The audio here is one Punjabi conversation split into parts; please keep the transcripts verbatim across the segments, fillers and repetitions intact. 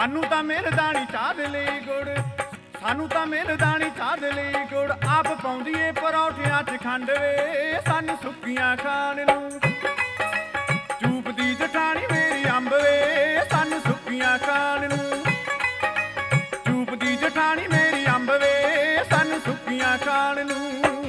ਸਾਨੂੰ ਤਾਂ ਮਿਲਦਾਣੀ ਚਾਹ ਲਈ ਗੁੜ, ਸਾਨੂੰ ਤਾਂ ਮਿਲਦਾਣੀ ਚਾਹ ਲਈ ਗੁੜ, ਆਪ ਪਾਉਂਦੀ ਏ ਪਰੌਠਿਆਂ 'ਚ ਖੰਡ ਵੇ ਸਾਨੂੰ ਸੁੱਕੀਆਂ ਖਾਣ ਨੂੰ। ਚੂਪਦੀ ਜਠਾਣੀ ਮੇਰੀ ਅੰਬ ਵੇ ਸਾਨੂੰ ਸੁੱਕੀਆਂ ਖਾਣ ਨੂੰ। ਚੂਪਦੀ ਜਠਾਣੀ ਮੇਰੀ ਅੰਬ ਵੇ ਸਾਨੂੰ ਸੁੱਕੀਆਂ ਖਾਣ ਨੂੰ।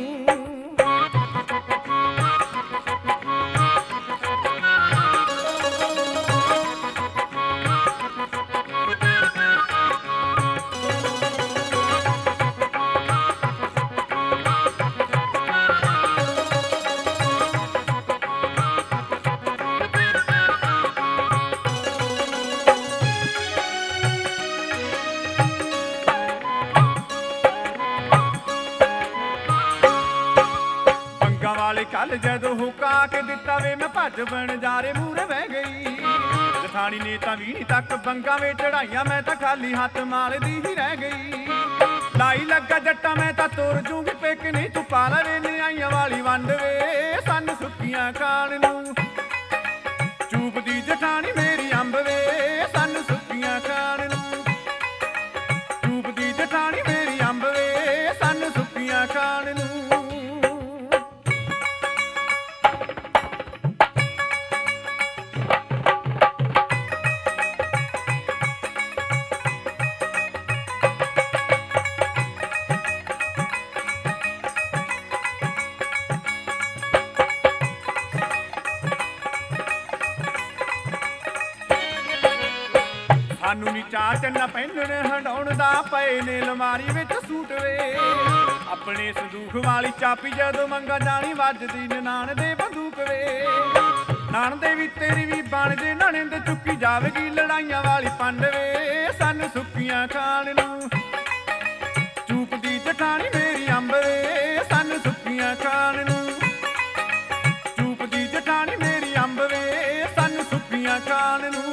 ਵਾਲੇ ਕੱਲ ਜਦੋਂ ਹੁਕਾ ਕੇ ਦਿੱਤਾ ਵੇ ਮੈਂ ਭੱਜ ਬਣਜਾਰੇ ਮੂਹਰੇ ਬਹਿ ਗਈ। ਜਠਾਣੀ ਨੇ ਤਾਂ ਵੀਣੀ ਤੱਕ ਬੰਗਾ ਵੇ ਚੜਾਈਆਂ, ਮੈਂ ਤਾਂ ਖਾਲੀ ਹੱਥ ਮਾਰਦੀ ਹੀ ਰਹਿ ਗਈ। ਲਾਈ ਲੱਗਾ ਜੱਟਾਂ ਮੈਂ ਤਾਂ ਤੁਰ ਜੂਗੀ ਪਿੱਕ, ਨਹੀਂ ਤੂੰ ਪਾ ਲੈ ਨਿਆਈਆਂ ਵਾਲੀ ਵੰਡ ਵੇ ਸਾਨੂੰ ਸੁੱਕੀਆਂ ਖਾਣ ਨੂੰ। ਚੂਪਦੀ ਜਠਾਣੀ ਮੇਰੀ ਅੰਬ ਵੇ ਸਾਨੂੰ ਸੁੱਕੀਆਂ ਖਾਣ ਨੂੰ। ਚੂਪਦੀ ਜਠਾਣੀ ਮੇਰੀ ਅੰਬ ਵੇ ਸਾਨੂੰ ਸੁੱਕੀਆਂ ਖਾਣ ਨੂੰ। ਸਾਨੂੰ ਨੀ ਚਾਹ ਚੰਨਾ ਪਹਿਨਣ ਹੰਡਾਉਣ ਦਾ, ਪਏ ਨੇ ਅਲਮਾਰੀ ਵਿੱਚ ਸੂਟ ਵੇ। ਆਪਣੇ ਸੰਦੂਖ ਵਾਲੀ ਚਾਪੀ ਜਦੋਂ ਮੰਗਾ ਜਾਣੀ, ਵੱਜਦੀ ਨਨਾਣ ਦੇ ਬੰਦੂਕ ਵੇ। ਨਾਣ ਦੇ ਵੀ ਤੇਰੀ ਵੀ ਬਣ ਜੇ ਨਣਿੰਦ, ਚੁੱਕੀ ਜਾਵੇਗੀ ਲੜਾਈਆਂ ਵਾਲੀ ਪੰਡ ਵੇ ਸਾਨੂੰ ਸੁੱਕੀਆਂ ਖਾਣ ਨੂੰ। ਚੂਪਦੀ ਜਠਾਣੀ ਮੇਰੀ ਅੰਬ ਵੇ ਸਾਨੂੰ ਸੁੱਕੀਆਂ ਖਾਣ ਨੂੰ। ਚੂਪਦੀ ਜਠਾਣੀ ਮੇਰੀ ਅੰਬ ਵੇ ਸਾਨੂੰ ਸੁੱਕੀਆਂ ਖਾਣ ਨੂੰ।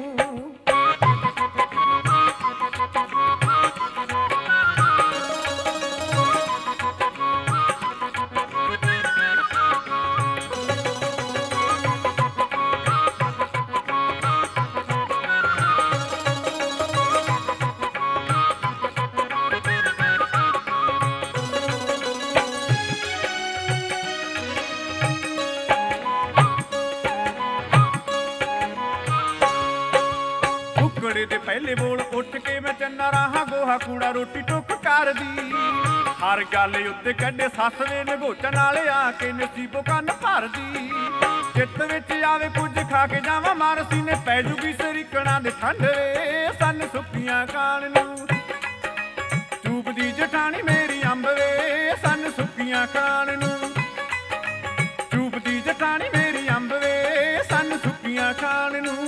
ਕੁੜੇ ਦੇ ਪਹਿਲੇ ਬੋਲ ਉੱਠ ਕੇ ਮੈਂ ਚੰਨਾ ਰਾਹਾਂ, ਗੋਹਾ ਕੂੜਾ ਰੋਟੀ ਟੁੱਕ ਕਰਦੀ। ਹਰ ਗੱਲ ਉੱਤੇ ਕੱਢੇ ਸੱਸ ਦੇ ਨਗੋਚਣ ਨਾਲ ਆ ਕੇ ਨਸੀਬੋ ਕੰਨ ਭਰਦੀ। ਚਿੱਤ ਵਿੱਚ ਆਵੇ ਕੁਝ ਖਾ ਕੇ ਜਾਵਾਂ, ਮਾਰ ਸੀਨੇ ਪੈ ਜੂਗੀ ਸਰੀਕਣਾ ਦੇ ਠੰਡ ਵੇ ਸਾਨੂੰ ਸੁੱਕੀਆਂ ਖਾਣ ਨੂੰ। ਚੂਪਦੀ ਜਠਾਣੀ ਮੇਰੀ ਅੰਬ ਵੇ ਸਾਨੂੰ ਸੁੱਕੀਆਂ ਖਾਣ ਨੂੰ। ਚੂਪਦੀ ਜਠਾਣੀ ਮੇਰੀ ਅੰਬ ਵੇ ਸਾਨੂੰ ਸੁੱਕੀਆਂ ਖਾਣ ਨੂੰ।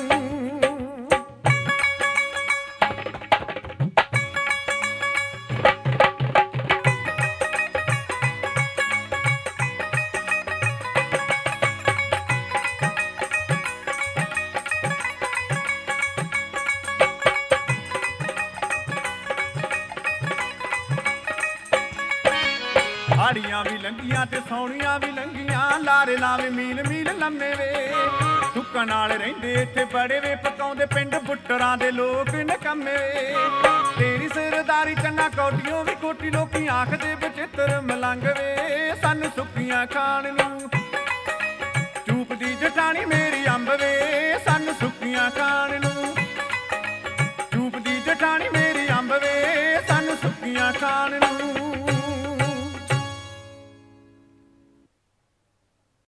ਹਾੜੀਆਂ ਵੀ ਲੰਘੀਆਂ ਤੇ ਸੌਣੀਆਂ ਵੀ ਲੰਘੀਆਂ, ਲਾਰੇ ਲਾਵੇਂ ਮੀਲ ਮੀਲ ਲੰਮੇ ਵੇ। ਦੁੱਕਾਂ ਨਾਲ ਰਹਿੰਦੇ ਇੱਥੇ ਬੜੇ ਵੇ, ਪਕਾਉਂਦੇ ਪਿੰਡ ਬੁੱਟਰਾਂ ਦੇ ਲੋਕ ਨਕੰਮੇ ਵੇ। ਤੇਰੀ ਸਰਦਾਰੀ ਚੰਨਾ ਕੋਟੀਓ ਵੀ ਕੋਟੀ, ਲੋਕੀ ਆਖਦੇ ਬਚਿੱਤਰ ਮਲੰਗ ਵੇ ਸਾਨੂੰ ਸੁੱਕੀਆਂ ਖਾਣ ਨੂੰ। ਚੂਪਦੀ ਜਠਾਣੀ ਮੇਰੀ ਅੰਬ ਵੇ ਸਾਨੂੰ ਸੁੱਕੀਆਂ ਖਾਣ ਨੂੰ।